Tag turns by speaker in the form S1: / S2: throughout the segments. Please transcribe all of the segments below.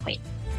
S1: 会。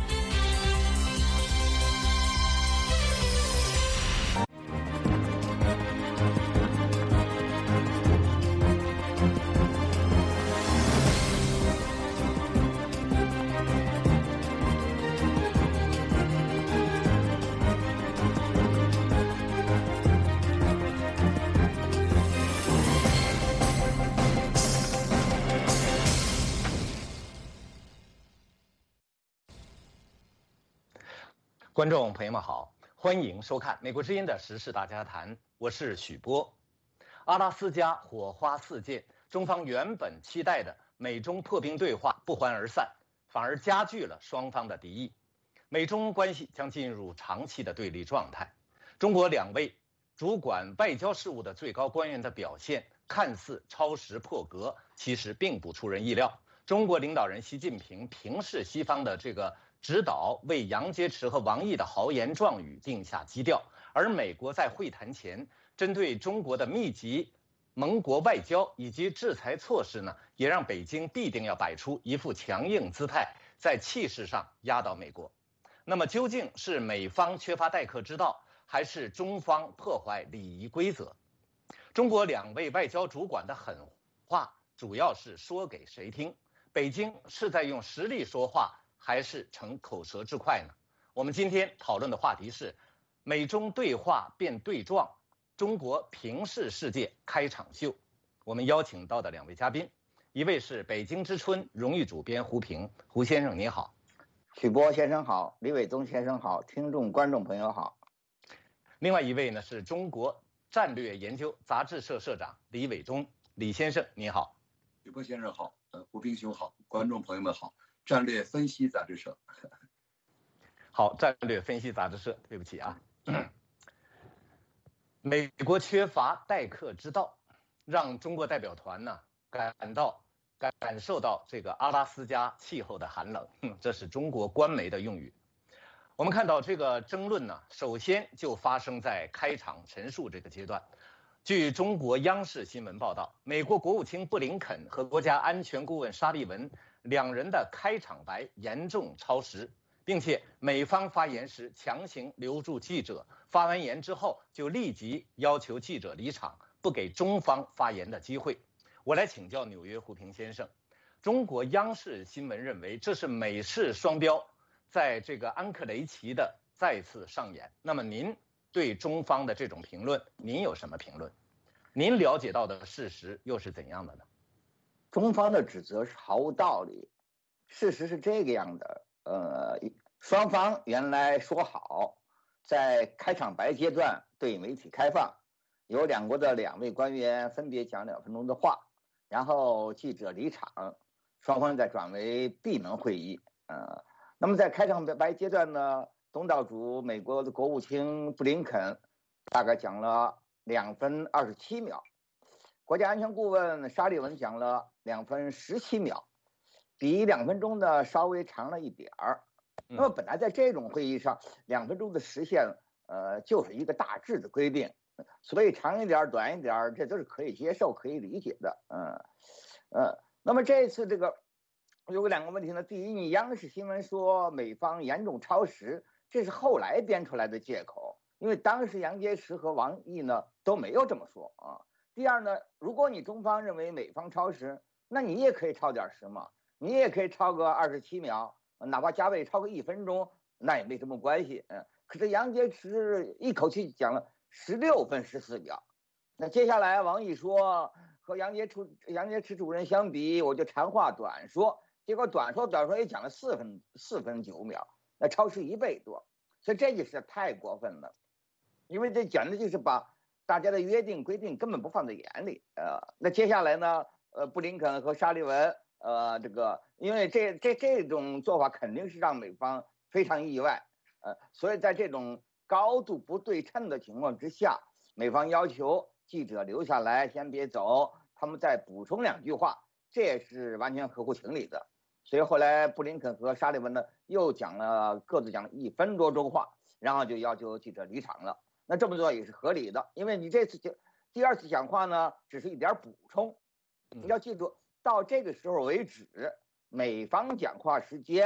S2: 观众朋友们好，欢迎收看美国之音的时事大家谈，我是许波。阿拉斯加火花四溅，中方原本期待的美中破冰对话不欢而散，反而加剧了双方的敌意，美中关系将进入长期的对立状态。中国两位主管外交事务的最高官员的表现看似超时破格，其实并不出人意料。中国领导人习近平平视西方的这个指导，为杨洁篪和王毅的豪言壮语定下基调，而美国在会谈前针对中国的密集盟国外交以及制裁措施呢，也让北京必定要摆出一副强硬姿态，在气势上压倒美国。那么究竟是美方缺乏待客之道，还是中方破坏礼仪规则？中国两位外交主管的狠话主要是说给谁听？北京是在用实力说话，还是逞口舌之快呢？我们今天讨论的话题是美中对话变对撞，中国平视世界开场秀。我们邀请到的两位嘉宾，一位是北京之春荣誉主编胡平，胡先生你好。
S3: 许波先生好，李伟忠先生好，听众观众朋友好。
S2: 另外一位呢是中国战略研究杂志社社长李伟忠，李先生你好。
S4: 许波先生好，胡平兄好，观众朋友们好。战略分析杂志社，
S2: 好，战略分析杂志社，对不起啊。美国缺乏待客之道，让中国代表团呢感受到这个阿拉斯加气候的寒冷，这是中国官媒的用语。我们看到这个争论呢，首先就发生在开场陈述这个阶段。据中国央视新闻报道，美国国务卿布林肯和国家安全顾问沙利文两人的开场白严重超时，并且美方发言时强行留住记者，发完言之后就立即要求记者离场，不给中方发言的机会。我来请教纽约胡平先生，中国央视新闻认为这是美式双标在这个安克雷奇的再次上演，那么您对中方的这种评论，您有什么评论？您了解到的事实又是怎样的呢？
S3: 中方的指责是毫无道理，事实是这个样的。双方原来说好，在开场白阶段对媒体开放，由两国的两位官员分别讲2分钟的话，然后记者离场，双方再转为闭门会议。那么在开场白阶段呢，东道主美国的国务卿布林肯大概讲了2分27秒，国家安全顾问沙利文讲了2分17秒，比2分钟呢稍微长了一点儿。那么本来在这种会议上2分钟的时限，就是一个大致的规定，所以长一点短一点这都是可以接受可以理解的。那么这次这个有2个问题呢。第一，你央视新闻说美方严重超时，这是后来编出来的借口，因为当时杨洁篪和王毅呢都没有这么说啊。第二呢，如果你中方认为美方超时，那你也可以超点时嘛，你也可以超个27秒，哪怕加倍超个1分钟，那也没什么关系。可是杨洁篪一口气讲了16分14秒，那接下来王毅说和杨洁篪主任相比，我就长话短说，结果短说也讲了4分9秒，那超时1倍多，所以这就是太过分了，因为这简直就是把大家的约定规定根本不放在眼里。那接下来呢，布林肯和沙利文，因为这种做法肯定是让美方非常意外，所以在这种高度不对称的情况之下，美方要求记者留下来，先别走，他们再补充2句话，这也是完全合乎情理的。所以后来布林肯和沙利文呢又各自讲了1分多钟话，然后就要求记者离场了。那这么做也是合理的，因为你这次第2次讲话呢只是一点补充，你要记住到这个时候为止，美方讲话时间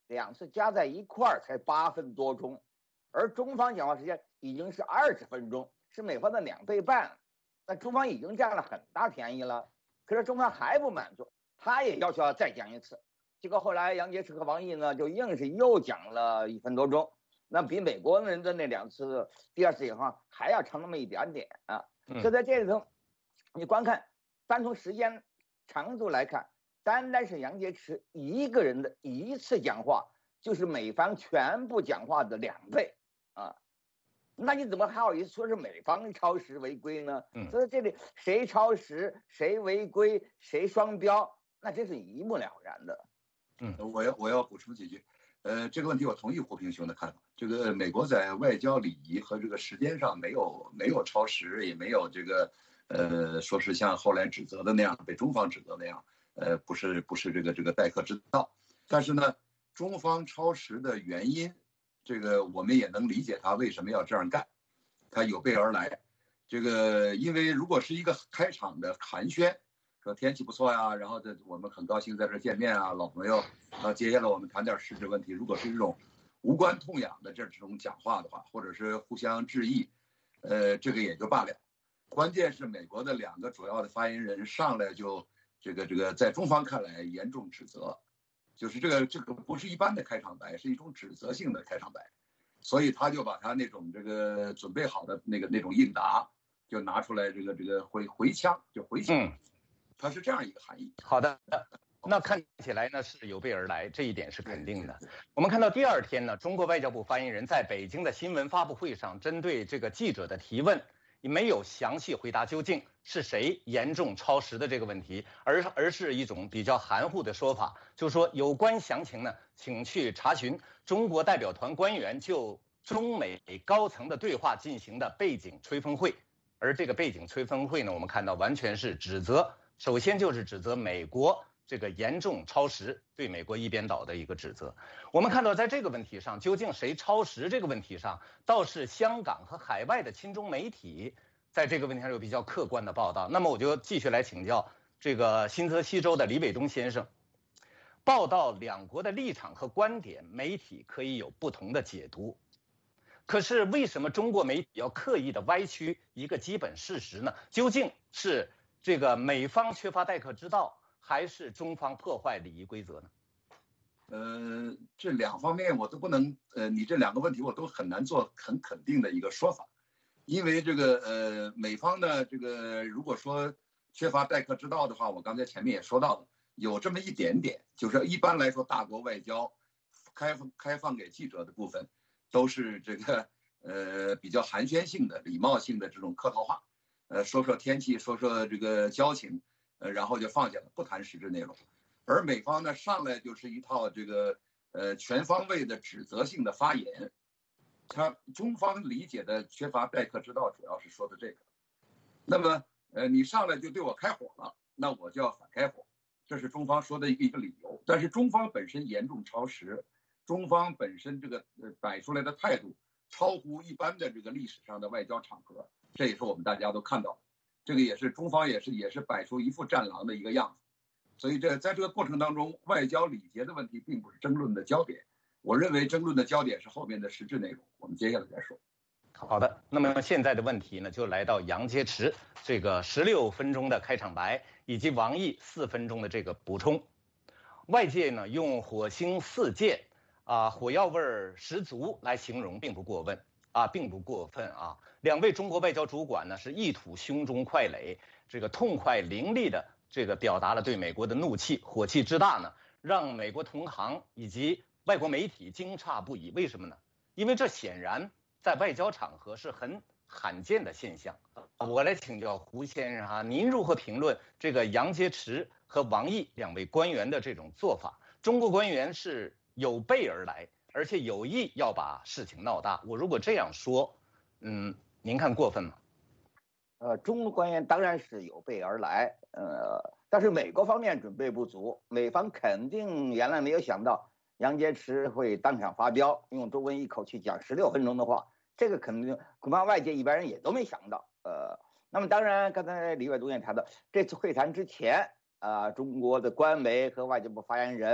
S3: 两次加在一块儿才8分多钟，而中方讲话时间已经是20分钟，是美方的2倍半。那中方已经占了很大便宜了，可是中方还不满足，他也要求要再讲一次。结果后来杨洁篪和王毅呢，就硬是又讲了1分多钟，那比美国人的那2次第2次讲话还要长那么一点点啊。所以在这里头，你光看单从时间长度来看，单单是杨洁篪一个人的1次讲话，就是美方全部讲话的2倍啊。那你怎么还好意思说是美方超时违规呢？所以这里谁超时、谁违规、谁双标，那真是一目了然的。
S4: 我要补充几句。这个问题我同意胡平兄的看法。这个美国在外交礼仪和这个时间上没有超时，也没有这个说是像后来指责的那样，被中方指责那样，不是这个待客之道。但是呢，中方超时的原因，这个我们也能理解他为什么要这样干，他有备而来。这个因为如果是一个开场的寒暄，说天气不错呀，然后我们很高兴在这见面啊，老朋友，然后接下来我们谈点实质问题。如果是这种无关痛痒的这种讲话的话，或者是互相致意，这个也就罢了。关键是美国的2个主要的发言人上来就这个在中方看来严重指责，就是这个不是一般的开场白，是一种指责性的开场白，所以他就把他那种这个准备好的那种应答就拿出来，这个回枪。它是这样一个含义。
S2: 好的，那看起来呢是有备而来，这一点是肯定的。我们看到第2天呢，中国外交部发言人在北京的新闻发布会上，针对这个记者的提问，也没有详细回答究竟是谁严重超时的这个问题，而是一种比较含糊的说法，就是说有关详情呢，请去查询中国代表团官员就中美高层的对话进行的背景吹风会。而这个背景吹风会呢，我们看到完全是指责。首先就是指责美国这个严重超时，对美国一边倒的一个指责。我们看到在这个问题上，究竟谁超时这个问题上，倒是香港和海外的亲中媒体在这个问题上有比较客观的报道。那么我就继续来请教这个新泽西州的李伟东先生，报道2国的立场和观点，媒体可以有不同的解读。可是为什么中国媒体要刻意的歪曲一个基本事实呢？究竟是这个美方缺乏待客之道，还是中方破坏礼仪规则呢？
S4: 这2方面我都不能，你这2个问题我都很难做很肯定的一个说法，因为这个美方呢，这个如果说缺乏待客之道的话，我刚才前面也说到了，有这么一点点，就是一般来说大国外交开放给记者的部分，都是这个比较寒暄性的、礼貌性的这种客套话。说说天气，说说这个交情，然后就放下了，不谈实质内容。而美方呢，上来就是一套这个全方位的指责性的发言。他中方理解的缺乏待客之道，主要是说的这个。那么你上来就对我开火了，那我就要反开火，这是中方说的一个理由。但是中方本身严重超时，中方本身这个摆出来的态度超乎一般的这个历史上的外交场合。这也是我们大家都看到的，这个也是中方也是摆出一副战狼的一个样子，所以在这个过程当中，外交礼节的问题并不是争论的焦点。我认为争论的焦点是后面的实质内容，我们接下来再说。
S2: 好的，那么现在的问题呢，就来到杨洁篪这个16分钟的开场白，以及王毅4分钟的这个补充。外界呢用火星4箭火药味儿十足来形容，并不过分啊。2位中国外交主管呢是一吐胸中快垒，这个痛快凌厉的这个表达了对美国的怒气，火气之大呢，让美国同行以及外国媒体惊诧不已。为什么呢？因为这显然在外交场合是很罕见的现象。我来请教胡先生您如何评论这个杨洁篪和王毅2位官员的这种做法？中国官员是有备而来，而且有意要把事情闹大。我如果这样说，您看过分吗？
S3: 中国官员当然是有备而来，但是美国方面准备不足，美方肯定原来没有想到杨洁篪会当场发飙，用中文一口气讲16分钟的话，这个肯定恐怕外界一般人也都没想到。那么当然，刚才李伟东也谈到，这次会谈之前中国的官媒和外交部发言人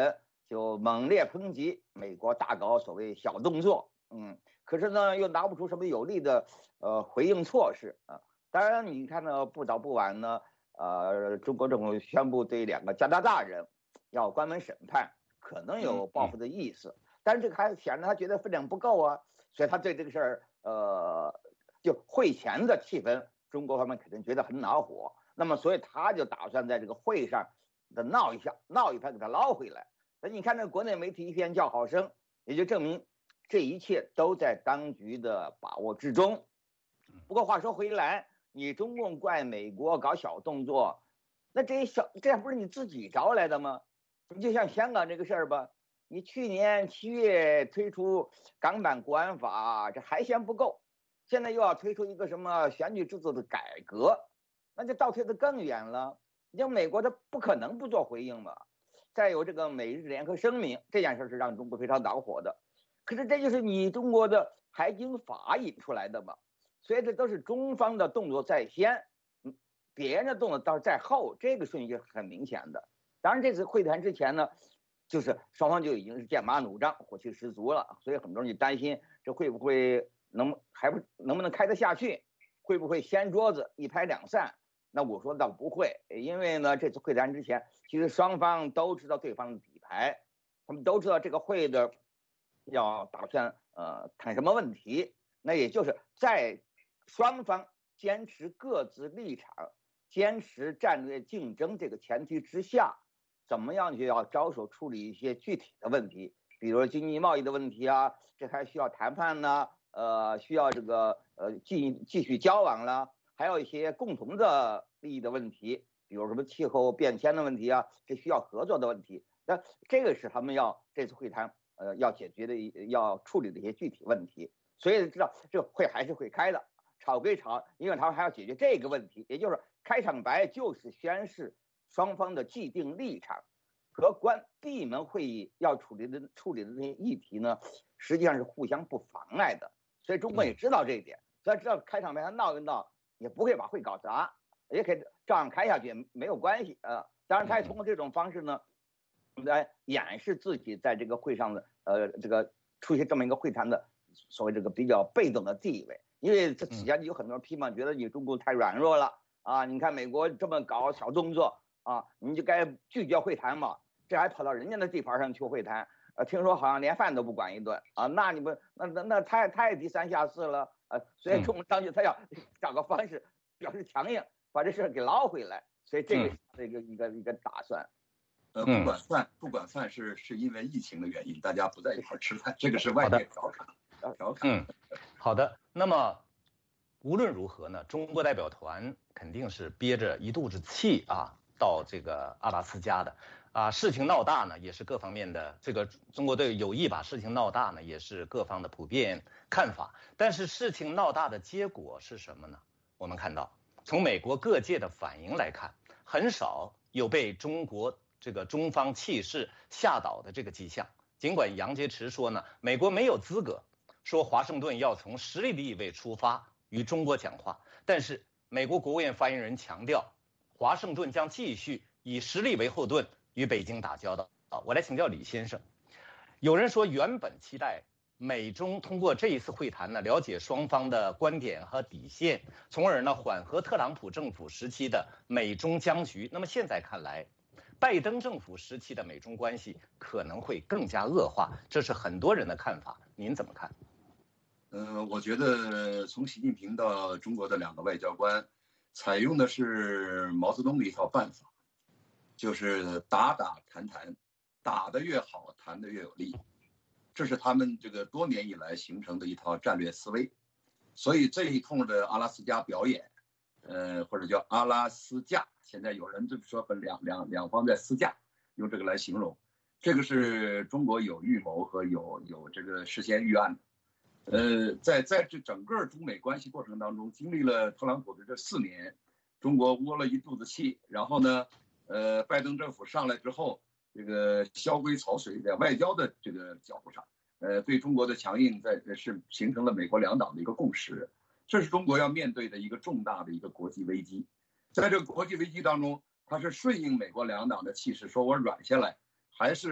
S3: 就猛烈抨击美国大搞所谓小动作，可是呢又拿不出什么有力的回应措施啊。当然你看呢，不早不晚呢，中国政府宣布对2个加拿大人要关门审判，可能有报复的意思，但是这个还显然他觉得分量不够啊，所以他对这个事儿就会前的气氛，中国方面肯定觉得很恼火，那么所以他就打算在这个会上的闹一下，闹一番给他捞回来。所以你看那国内媒体一片叫好声，也就证明这一切都在当局的把握之中。不过话说回来，你中共怪美国搞小动作，那这不是你自己招来的吗？你就像香港这个事儿吧，你去年7月推出港版国安法，这还嫌不够，现在又要推出一个什么选举制度的改革，那就倒退得更远了。你像美国它不可能不做回应嘛。再有这个美日联合声明这件事是让中国非常恼火的，可是这就是你中国的海警法引出来的嘛，所以这都是中方的动作在先，别人的动作倒是在后，这个顺序很明显的。当然这次会谈之前呢，就是双方就已经是剑拔弩张，火气十足了，所以很多人就担心这会不会能不能开得下去，会不会掀桌子一拍两散。那我说倒不会，因为呢这次会谈之前，其实双方都知道对方的底牌，他们都知道这个会的要打算谈什么问题，那也就是在双方坚持各自立场，坚持战略竞争这个前提之下，怎么样就要着手处理一些具体的问题，比如经济贸易的问题啊，这还需要谈判呢，需要这个继续交往了。还有一些共同的利益的问题，比如什么气候变迁的问题啊，这需要合作的问题。那这个是他们这次会谈要解决的要处理的一些具体问题。所以知道这个会还是会开的，吵归吵，因为他们还要解决这个问题，也就是开场白就是宣示双方的既定立场，和闭门会议要处理的这些议题呢，实际上是互相不妨碍的。所以中国也知道这一点，所以知道开场白他闹一闹。也不会把会搞砸，也可以照样开下去，没有关系啊。当然，他也通过这种方式呢，来掩饰自己在这个会上的这个出席这么一个会谈的所谓这个比较被动的地位。因为这底下有很多人批判，觉得你中国太软弱了啊！你看美国这么搞小动作啊，你就该拒绝会谈嘛，这还跑到人家的地盘上去会谈。听说好像连饭都不管一顿啊，那你们那太低三下四了。所以中国当局他要找个方式表示强硬，把这事给捞回来，所以这个是一个打算。
S4: 不管饭是因为疫情的原因，大家不在一块吃饭，这个是外界调侃。
S2: 好的。那么无论如何呢，中国代表团肯定是憋着一肚子气啊，到这个阿拉斯加的。事情闹大呢，也是各方面的这个中国队有意把事情闹大呢，也是各方的普遍看法。但是事情闹大的结果是什么呢？我们看到，从美国各界的反应来看，很少有被中国这个中方气势吓倒的这个迹象。尽管杨洁篪说呢，美国没有资格说华盛顿要从实力的意味出发与中国讲话，但是美国国务院发言人强调，华盛顿将继续以实力为后盾与北京打交道。我来请教李先生，有人说原本期待美中通过这一次会谈呢，了解双方的观点和底线，从而呢缓和特朗普政府时期的美中僵局。那么现在看来，拜登政府时期的美中关系可能会更加恶化，这是很多人的看法，您怎么看？
S4: 我觉得从习近平到中国的2个外交官，采用的是毛泽东的一套办法，就是打谈，打得越好，谈得越有力。这是他们这个多年以来形成的一套战略思维。所以这一通的阿拉斯加表演，或者叫阿拉斯加，现在有人这么说，两方在私架，用这个来形容。这个是中国有预谋和有这个事先预案的。在这整个中美关系过程当中，经历了特朗普的这4年，中国窝了一肚子气，然后呢，拜登政府上来之后，这个萧规曹随，在外交的这个角度上，对中国的强硬是形成了美国两党的一个共识，这是中国要面对的一个重大的一个国际危机。在这个国际危机当中，它是顺应美国两党的气势，说我软下来，还是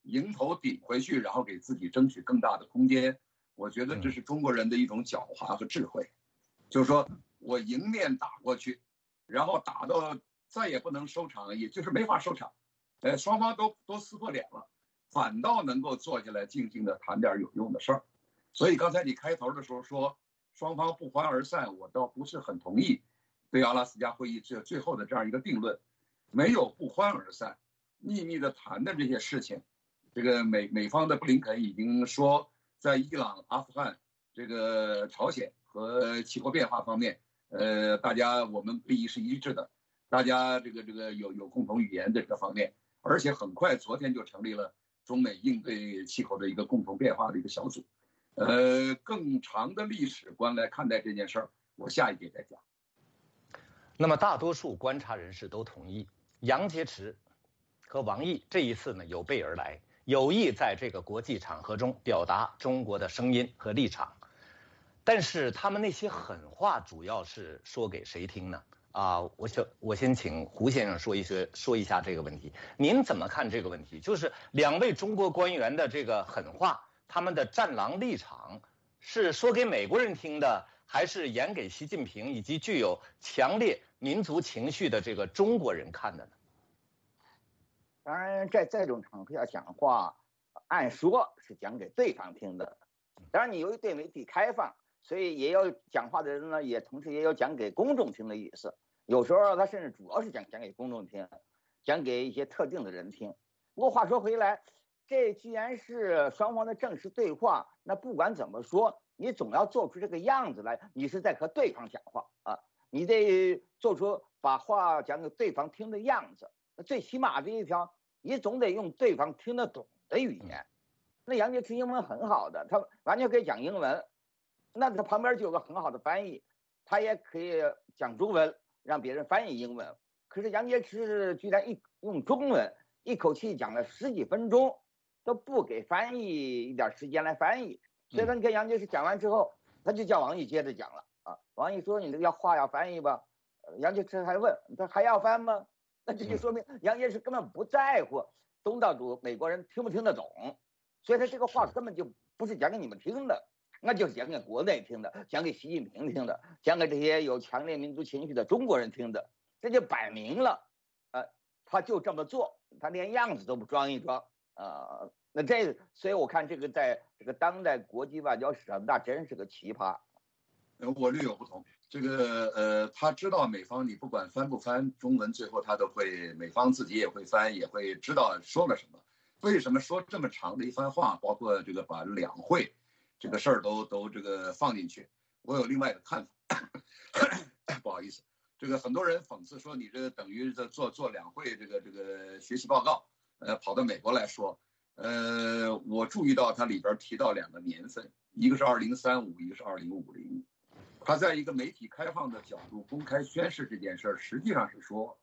S4: 迎头顶回去，然后给自己争取更大的空间。我觉得这是中国人的一种狡猾和智慧，就是说我迎面打过去，然后打到再也不能收场，也就是没法收场，双方都撕破脸了，反倒能够坐下来静静的谈点有用的事儿。所以刚才你开头的时候说双方不欢而散，我倒不是很同意对阿拉斯加会议最后的这样一个定论，没有不欢而散，秘密的谈的这些事情，这个美方的布林肯已经说，在伊朗、阿富汗、这个朝鲜和气候变化方面，大家我们利益是一致的，大家这个有共同语言的这个方面，而且很快昨天就成立了中美应对气候的一个共同变化的一个小组。更长的历史观来看待这件事儿，我下一节再讲。
S2: 那么大多数观察人士都同意，杨洁篪和王毅这一次呢有备而来，有意在这个国际场合中表达中国的声音和立场。但是他们那些狠话主要是说给谁听呢？我先请胡先生说一下这个问题。您怎么看这个问题？就是两位中国官员的这个狠话，他们的战狼立场是说给美国人听的，还是演给习近平以及具有强烈民族情绪的这个中国人看的呢？
S3: 当然，在这种场合下讲话，按说是讲给对方听的。当然，你由于对媒体开放，所以也有讲话的人呢，也同时也有讲给公众听的意思。有时候他甚至主要是讲给公众听，讲给一些特定的人听。不过话说回来，这既然是双方的正式对话，那不管怎么说，你总要做出这个样子来，你是在和对方讲话啊，你得做出把话讲给对方听的样子。最起码这一条，你总得用对方听得懂的语言。那杨洁篪英文很好的，他完全可以讲英文，那他旁边就有个很好的翻译，他也可以讲中文，让别人翻译英文。可是杨洁篪居然用中文一口气讲了10几分钟，都不给翻译一点时间来翻译。所以说，你看杨洁篪讲完之后，他就叫王毅接着讲了啊。王毅说：“你这个话要翻译吧？”杨洁篪还问：“他还要翻吗？”那这就说明杨洁篪根本不在乎东道主美国人听不听得懂，所以他这个话根本就不是讲给你们听的，那就是讲给国内听的，讲给习近平听的，讲给这些有强烈民族情绪的中国人听的。这就摆明了，他就这么做，他连样子都不装一装，那所以我看这个在这个当代国际外交史上，那真是个奇葩。
S4: 我略有不同。这个他知道美方你不管翻不翻中文，最后他都会，美方自己也会翻，也会知道说了什么。为什么说这么长的一番话，包括这个把两会这个事儿都这个放进去，我有另外的看法。不好意思，这个很多人讽刺说你这等于在做两会这个学习报告，跑到美国来说，我注意到它里边提到2个年份，一个是2035，一个是2050。他在一个媒体开放的角度公开宣示这件事儿，实际上是说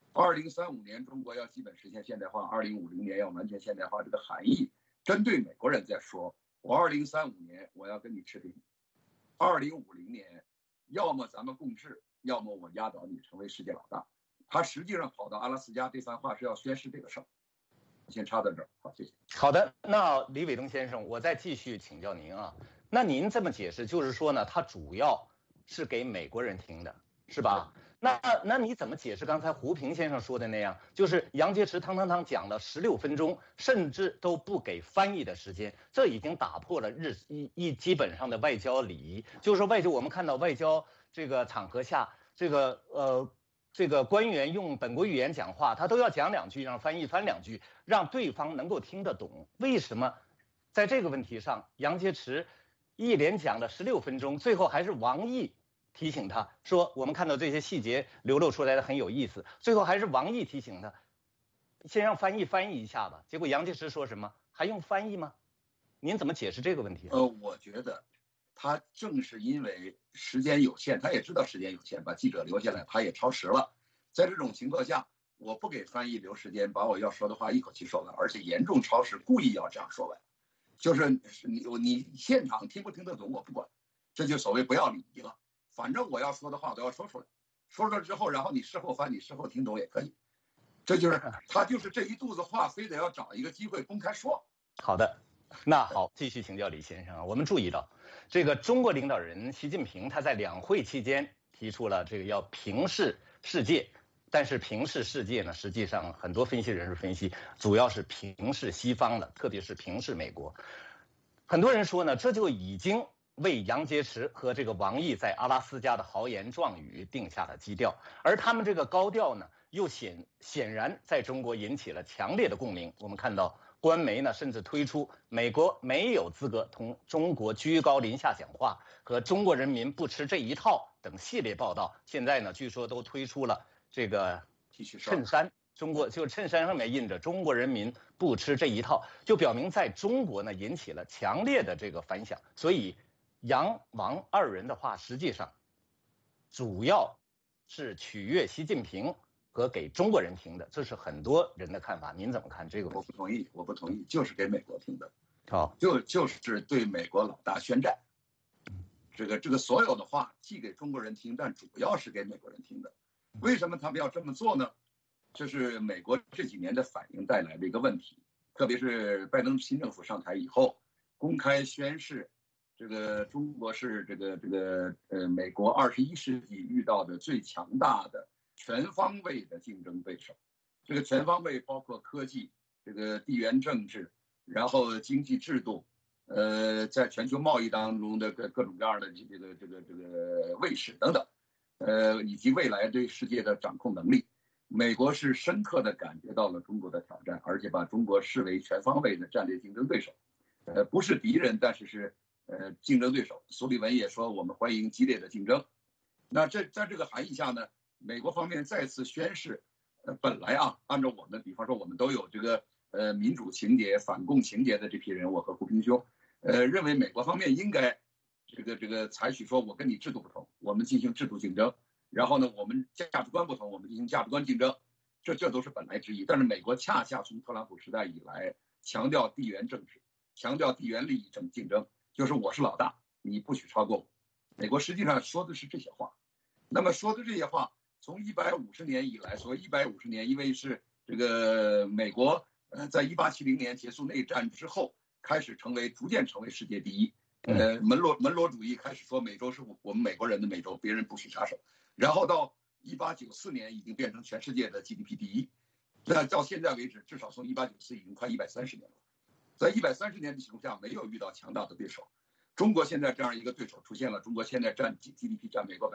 S4: ，2035年中国要基本实现现代化，2050年要完全现代化。这个含义针对美国人在说，我2035年我要跟你持平，2050年要么咱们共治，要么我压倒你成为世界老大。他实际上跑到阿拉斯加这番话是要宣示这个事儿。先插到这儿，好，谢谢。
S2: 好的，那李伟东先生，我再继续请教您啊。那您这么解释，就是说呢，他主要是给美国人听的，是吧？那你怎么解释刚才胡平先生说的那样，就是杨洁篪汤讲了16分钟，甚至都不给翻译的时间，这已经打破了基本上的外交礼仪。就是说我们看到外交这个场合下，这个官员用本国语言讲话，他都要讲2句，让翻译翻2句，让对方能够听得懂。为什么在这个问题上，杨洁篪一连讲了16分钟，最后还是王毅提醒他说，我们看到这些细节流露出来的很有意思，最后还是王毅提醒他，先让翻译一下吧。结果杨洁篪说什么？还用翻译吗？您怎么解释这个问题？
S4: 我觉得他正是因为时间有限，他也知道时间有限，把记者留下来，他也超时了。在这种情况下，我不给翻译留时间，把我要说的话一口气说完，而且严重超时，故意要这样说完。就是你现场听不听得懂我不管，这就所谓不要礼仪了。反正我要说的话都要说出来，说出来之后，然后你事后翻，你事后听懂也可以。 这就是他就是这一肚子话，非得要找一个机会公开说。
S2: 好的，那好，继续请教李先生啊。我们注意到，这个中国领导人习近平他在两会期间提出了这个要平视世界，但是平视世界呢，实际上很多分析人士分析，主要是平视西方的，特别是平视美国。很多人说呢，这就已经为杨洁篪和这个王毅在阿拉斯加的豪言壮语定下了基调，而他们这个高调呢，又显然在中国引起了强烈的共鸣。我们看到官媒呢，甚至推出美国没有资格同中国居高临下讲话和中国人民不吃这一套等系列报道。现在呢，据说都推出了这个衬衫，中国就衬衫上面印着中国人民不吃这一套，就表明在中国呢引起了强烈的这个反响。所以杨王二人的话，实际上主要是取悦习近平和给中国人听的，这是很多人的看法。您怎么看这个问题？
S4: 我不同意，就是给美国听的。
S2: 好，
S4: 就是对美国老大宣战。这个所有的话既给中国人听，但主要是给美国人听的。为什么他们要这么做呢？这是美国这几年的反应带来的一个问题，特别是拜登新政府上台以后，公开宣示，这个中国是美国21世纪遇到的最强大的全方位的竞争对手。这个全方位包括科技、这个地缘政治，然后经济制度，在全球贸易当中的各种各样的这个卫士等等，以及未来对世界的掌控能力。美国是深刻地感觉到了中国的挑战，而且把中国视为全方位的战略竞争对手，不是敌人，但是竞争对手。苏利文也说，我们欢迎激烈的竞争。那在这个含义下呢，美国方面再次宣示，本来按照我们，比方说我们都有这个民主情节、反共情节的这批人，我和胡平兄，认为美国方面应该这个采取说，我跟你制度不同，我们进行制度竞争。然后呢，我们价值观不同，我们进行价值观竞争，这都是本来之意。但是美国恰恰从特朗普时代以来，强调地缘政治，强调地缘利益竞争，就是我是老大，你不许超过我。美国实际上说的是这些话。那么说的这些话，从150年以来，所谓150年，因为是这个美国在1870年结束内战之后，逐渐成为世界第一。门罗主义开始说美洲是我们美国人的美洲，别人不许插手。然后到1894年已经变成全世界的 GDP 第一，那到现在为止，至少从1894已经快130年了。在130年的情况下，没有遇到强大的对手。中国现在这样一个对手出现了，中国现在占 GDP 占美国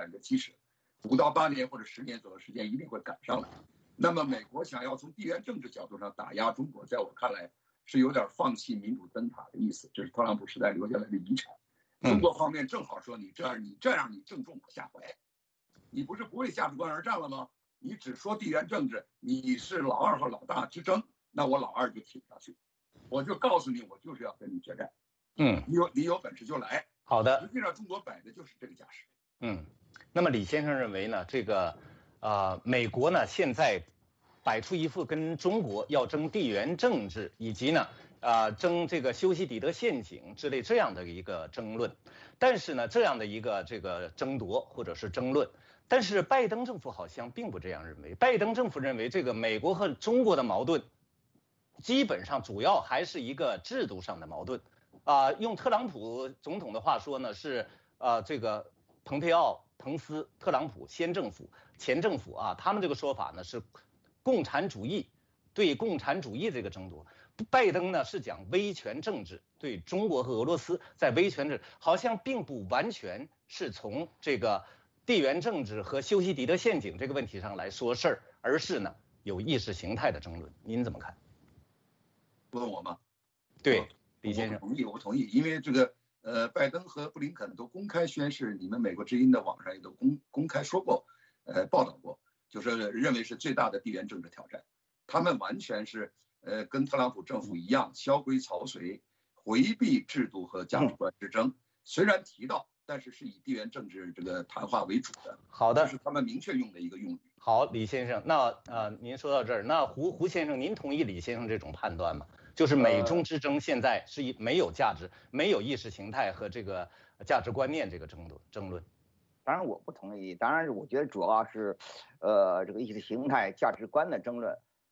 S4: 70%，5到8年或者10年左右时间一定会赶上来。那么美国想要从地缘政治角度上打压中国，在我看来是有点放弃民主灯塔的意思，这是特朗普时代留下来的遗产。中国方面正好说你这样你正中我下怀。你不是不为价值观而战了吗？你只说地缘政治，你是老二和老大之争，那我老二就挺下去，我就告诉你，我就是要跟你决战。你有本事就来。
S2: 好的。
S4: 实际上中国摆的就是这个架势。
S2: 那么李先生认为呢，这个美国呢现在摆出一副跟中国要争地缘政治，以及呢争这个修昔底德陷阱之类这样的一个争论，但是呢这样的一个这个争夺或者是争论，但是拜登政府好像并不这样认为。拜登政府认为这个美国和中国的矛盾基本上主要还是一个制度上的矛盾用特朗普总统的话说呢，是这个蓬佩奥、彭斯、特朗普先政府、前政府他们这个说法呢是共产主义对共产主义这个争夺。拜登呢是讲威权政治，对中国和俄罗斯在威权政治好像并不完全是从这个地缘政治和修昔底德陷阱这个问题上来说事儿，而是呢有意识形态的争论。您怎么看？
S4: 问我吗？
S2: 对，李先生。
S4: 我不同意，因为这个拜登和布林肯都公开宣誓，你们美国之音的网上也都公开说过，报道过，就是认为是最大的地缘政治挑战。他们完全是跟特朗普政府一样，萧规曹随，回避制度和价值观之争。虽然提到，但是是以地缘政治这个谈话为主的。
S2: 好的，
S4: 这是他们明确用的一个用语。
S2: 好，李先生，那您说到这儿，那胡先生，您同意李先生这种判断吗？就是美中之争现在是没有价值、没有意识形态和这个价值观念这个争论。
S3: 当然我不同意，当然我觉得主要是这个意识形态、价值观的争论。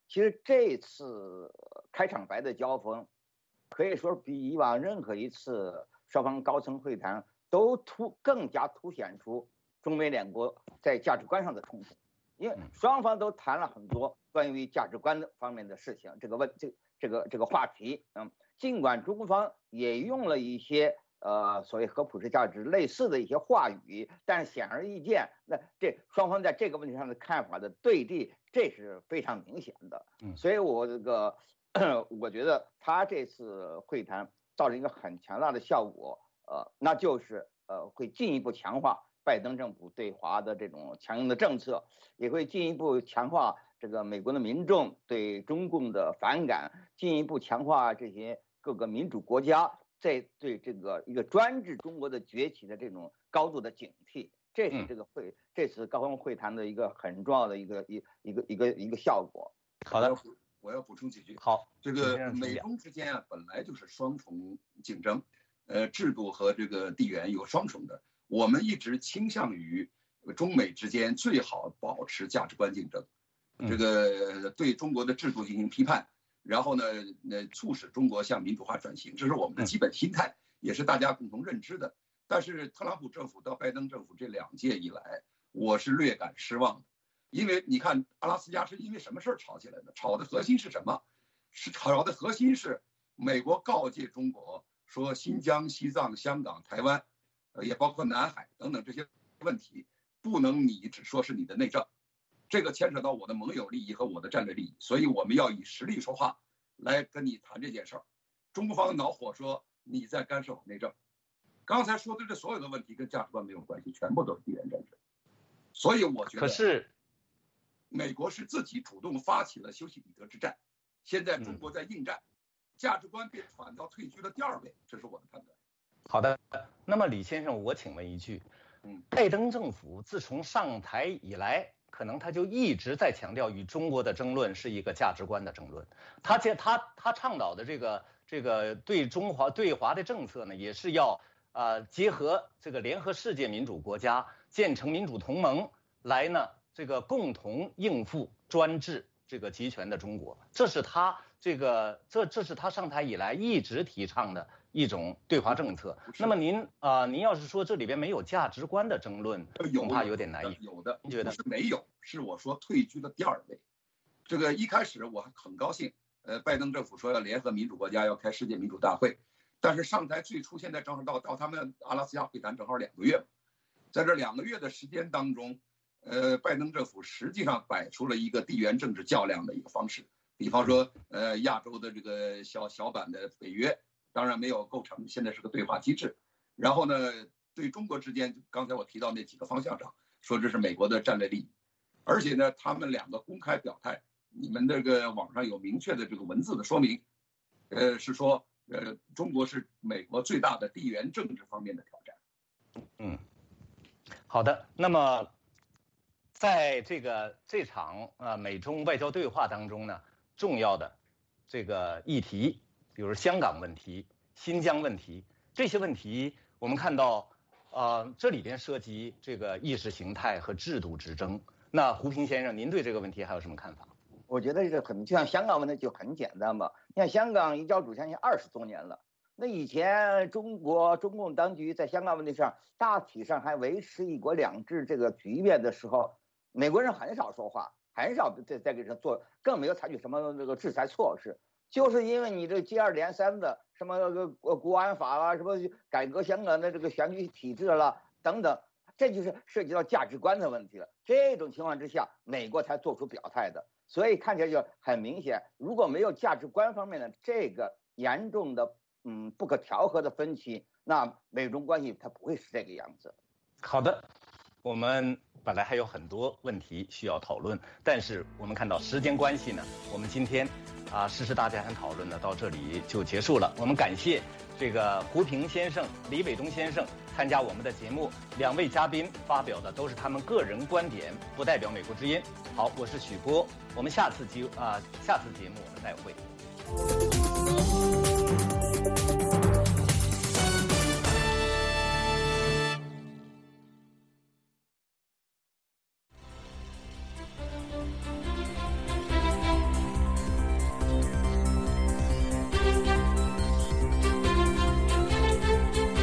S3: 其实这次开场白的交锋，可以说比以往任何一次双方高层会谈都更加凸显出中美两国在价值观上的冲突，因为双方都谈了很多关于价值观方面的事情，这个话题，尽管中方也用了一些所谓和普世价值类似的一些话语，但是显而易见，那这双方在这个问题上的看法的对立，这是非常明显的。所以我觉得他这次会谈造成一个很强大的效果，那就是会进一步强化拜登政府对华的这种强硬的政策，也会进一步强化这个美国的民众对中共的反感，进一步强化这些各个民主国家在对这个一个专制中国的崛起的这种高度的警惕，这是这次高峰会谈的一个很重要的一个效果。
S2: 好的，
S4: 我要补充几句。
S2: 好，
S4: 这个美中之间啊，本来就是双重竞争，制度和这个地缘有双重的。我们一直倾向于中美之间最好保持价值观竞争，这个对中国的制度进行批判，然后呢，促使中国向民主化转型，这是我们的基本心态，也是大家共同认知的。但是特朗普政府到拜登政府这2届以来，我是略感失望的，因为你看阿拉斯加是因为什么事儿吵起来的？吵的核心是什么？吵的核心是美国告诫中国说，新疆、西藏、香港、台湾，也包括南海等等这些问题，不能你只说是你的内政，这个牵扯到我的盟友利益和我的战略利益，所以我们要以实力说话来跟你谈这件事儿。中方恼火说你在干涉我内政。刚才说的这所有的问题跟价值观没有关系，全部都是地缘政治。所以我觉得，可是美国是自己主动发起了修昔底德之战，现在中国在应战，价值观被传到退居了第2位，这是我的判断。
S2: 好的，那么李先生，我请问一句，拜登政府自从上台以来，可能他就一直在强调与中国的争论是一个价值观的争论，他倡导的这个对华的政策呢，也是要结合这个联合世界民主国家，建成民主同盟，来呢这个共同应付专制这个集权的中国，这是他上台以来一直提倡的一种对华政策。那么您要是说这里边没有价值观的争论，恐怕有点难以。
S4: 有的，
S2: 你觉得？
S4: 不是没有，是我说退居了第2位。这个一开始我还很高兴，拜登政府说要联合民主国家要开世界民主大会，但是上台最初现在正好到他们阿拉斯加会谈正好2个月，在这2个月的时间当中，拜登政府实际上摆出了一个地缘政治较量的一个方式，比方说亚洲的这个小版的北约，当然没有构成，现在是个对话机制。然后呢，对中国之间，刚才我提到那几个方向上，说这是美国的战略利益，而且呢，他们2个公开表态，你们这个网上有明确的这个文字的说明，是说中国是美国最大的地缘政治方面的挑战。
S2: 好的，那么在这场美中外交对话当中呢，重要的这个议题，比如香港问题、新疆问题这些问题，我们看到这里边涉及这个意识形态和制度之争。那胡平先生，您对这个问题还有什么看法？
S3: 我觉得就像香港问题就很简单嘛。你看香港移交主权20多年了，那以前中共当局在香港问题上大体上还维持1国2制这个局面的时候，美国人很少说话，很少在给这做，更没有采取什么这个制裁措施。就是因为你这接二连三的什么国安法啦，什么改革香港的这个选举体制啦等等，这就是涉及到价值观的问题了。这种情况之下，美国才做出表态的。所以看起来就很明显，如果没有价值观方面的这个严重的不可调和的分歧，那美中关系它不会是这个样子。
S2: 好的，我们本来还有很多问题需要讨论，但是我们看到时间关系呢，我们今天时事大家谈讨论呢到这里就结束了。我们感谢这个胡平先生、李伟东先生参加我们的节目，2位嘉宾发表的都是他们个人观点，不代表美国之音。好，我是许波，我们下次节目我们再会。